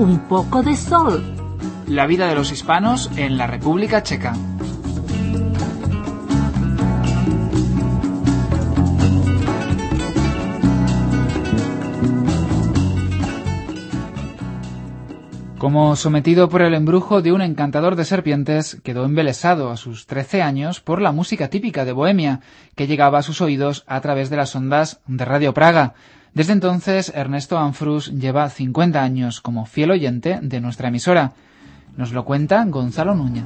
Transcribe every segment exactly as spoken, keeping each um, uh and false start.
un poco de sol. La vida de los hispanos en la República Checa. Como sometido por el embrujo de un encantador de serpientes, quedó embelesado a sus trece años por la música típica de Bohemia, que llegaba a sus oídos a través de las ondas de Radio Praga. Desde entonces, Ernesto Amfrus lleva cincuenta años como fiel oyente de nuestra emisora. Nos lo cuenta Gonzalo Núñez.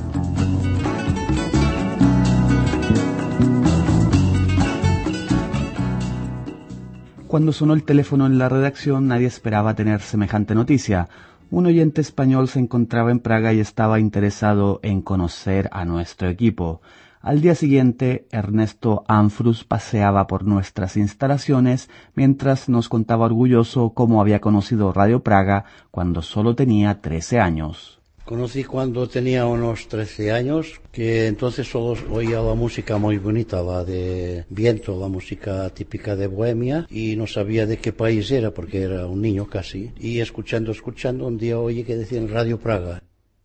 Cuando sonó el teléfono en la redacción, nadie esperaba tener semejante noticia. Un oyente español se encontraba en Praga y estaba interesado en conocer a nuestro equipo. Al día siguiente, Ernesto Amfrus paseaba por nuestras instalaciones mientras nos contaba orgulloso cómo había conocido Radio Praga cuando solo tenía trece años. Conocí cuando tenía unos trece años, que entonces solo oía la música muy bonita, la de viento, la música típica de Bohemia, y no sabía de qué país era porque era un niño casi. Y escuchando, escuchando, un día oí que decían Radio Praga.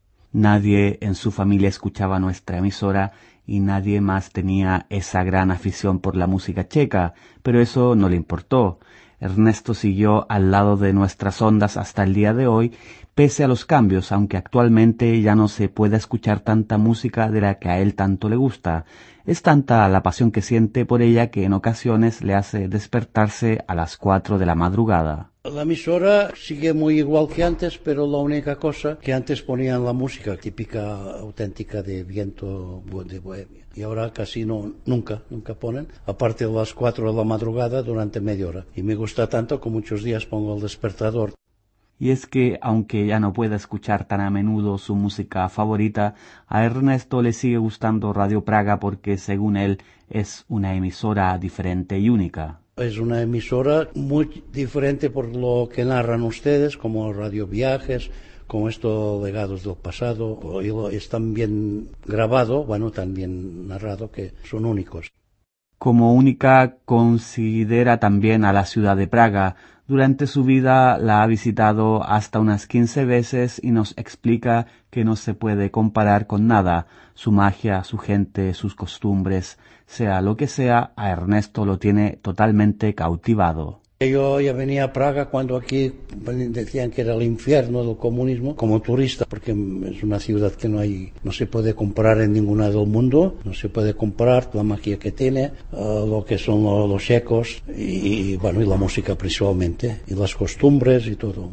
Nadie en su familia escuchaba nuestra emisora y nadie más tenía esa gran afición por la música checa, pero eso no le importó. Ernesto siguió al lado de nuestras ondas hasta el día de hoy, pese a los cambios, aunque actualmente ya no se puede escuchar tanta música de la que a él tanto le gusta. Es tanta la pasión que siente por ella que en ocasiones le hace despertarse a las cuatro de la madrugada. La emisora sigue muy igual que antes, pero la única cosa que antes ponían la música típica, auténtica de viento de Bohemia. Y ahora casi no, nunca, nunca ponen, aparte de las cuatro de la madrugada durante media hora. Y me gusta tanto que muchos días pongo el despertador. Y es que, aunque ya no pueda escuchar tan a menudo su música favorita, a Ernesto le sigue gustando Radio Praga porque, según él, es una emisora diferente y única. Es una emisora muy diferente por lo que narran ustedes, como Radio Viajes, como estos legados del pasado, y están bien grabado, bueno, tan bien narrado que son únicos. Como única considera también a la ciudad de Praga. Durante su vida la ha visitado hasta unas quince veces y nos explica que no se puede comparar con nada. Su magia, su gente, sus costumbres, sea lo que sea, a Ernesto lo tiene totalmente cautivado. Yo ya venía a Praga cuando aquí decían que era el infierno del comunismo como turista, porque es una ciudad que no hay, no se puede comparar en ninguna del mundo, no se puede comparar la magia que tiene, uh, lo que son los, los checos y, bueno, y la música principalmente, y las costumbres y todo.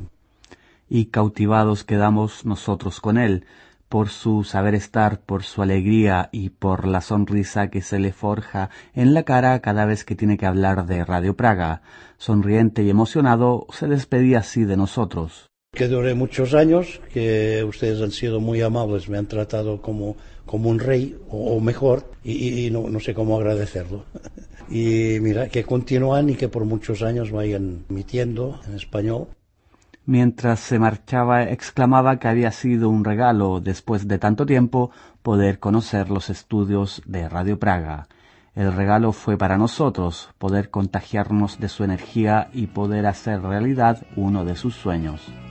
Y cautivados quedamos nosotros con él, por su saber estar, por su alegría y por la sonrisa que se le forja en la cara cada vez que tiene que hablar de Radio Praga. Sonriente y emocionado, se despedía así de nosotros. Que duré muchos años, que ustedes han sido muy amables, me han tratado como, como un rey, o, o mejor, y, y no, no sé cómo agradecerlo. Y mira, que continúan y que por muchos años vayan emitiendo en español. Mientras se marchaba, exclamaba que había sido un regalo, después de tanto tiempo, poder conocer los estudios de Radio Praga. El regalo fue para nosotros, poder contagiarnos de su energía y poder hacer realidad uno de sus sueños.